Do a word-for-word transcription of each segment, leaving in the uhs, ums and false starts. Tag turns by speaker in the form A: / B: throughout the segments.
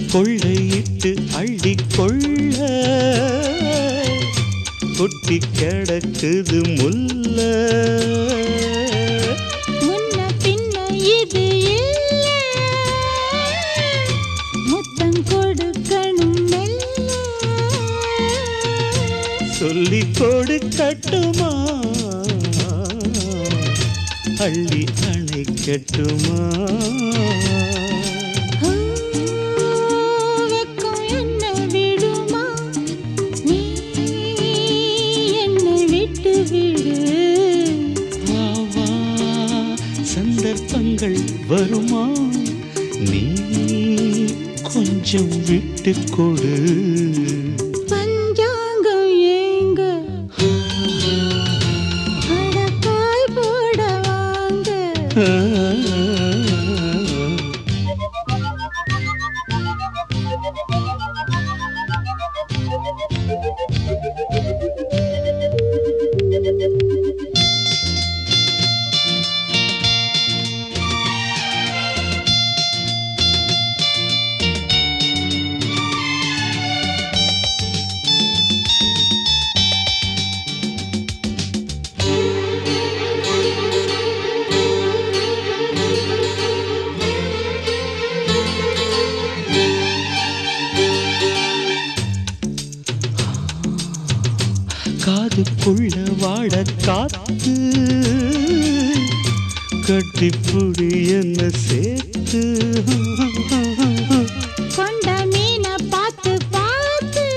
A: கொள்ளையிட்டு அள்ளிக்கொள்ள கொட்டி கிடக்குது முல்ல.
B: முன்ன பின்ன இது இல்ல, முத்தம் கொடுக்கணும் மெல்ல.
A: சொல்லி கொடுக்கட்டுமா அள்ளி அணைக்கட்டுமா?
B: வெக்கம் என்ன விடுமா, நீ என்னை விட்டு விடு.
A: வா வா சந்தர்ப்பங்கள் வருமா, நீ கொஞ்சம் விட்டு கொடு.
B: பஞ்சாங்கம் ஏங்க அடக்காய் போட வாங்க.
A: காதுக்குள்ள வாட காத்து கட்டிப்புடி என்ன சேர்த்து.
B: கொண்ட மீனை பார்த்து பார்த்து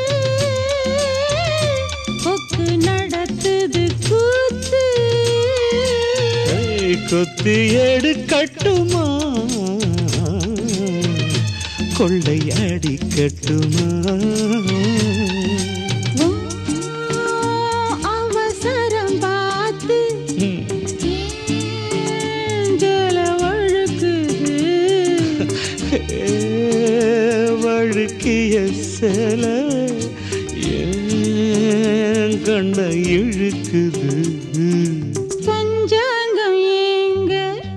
B: கொக்கு நடத்துது கூத்து.
A: கொத்தி எடுக்கட்டுமா கொள்ளை அடிக்கட்டுமா?
B: அவசரம் பார்த்து ஜல வழுக்குது.
A: வழுக்கிய செல ஏன் கண்ண இழுக்குது.
B: பஞ்சாங்கம் ஏங்க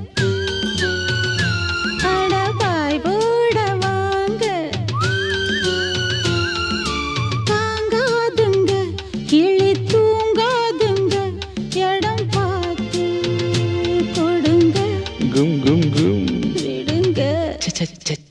B: அடபாய் போட வாங்க. தாங்காதுங்க கிளி தூங்காதுங்க, இடம் பார்த்து கொடுங்க
A: கும் கும் கும்
B: விடுங்க.
A: ச ச ச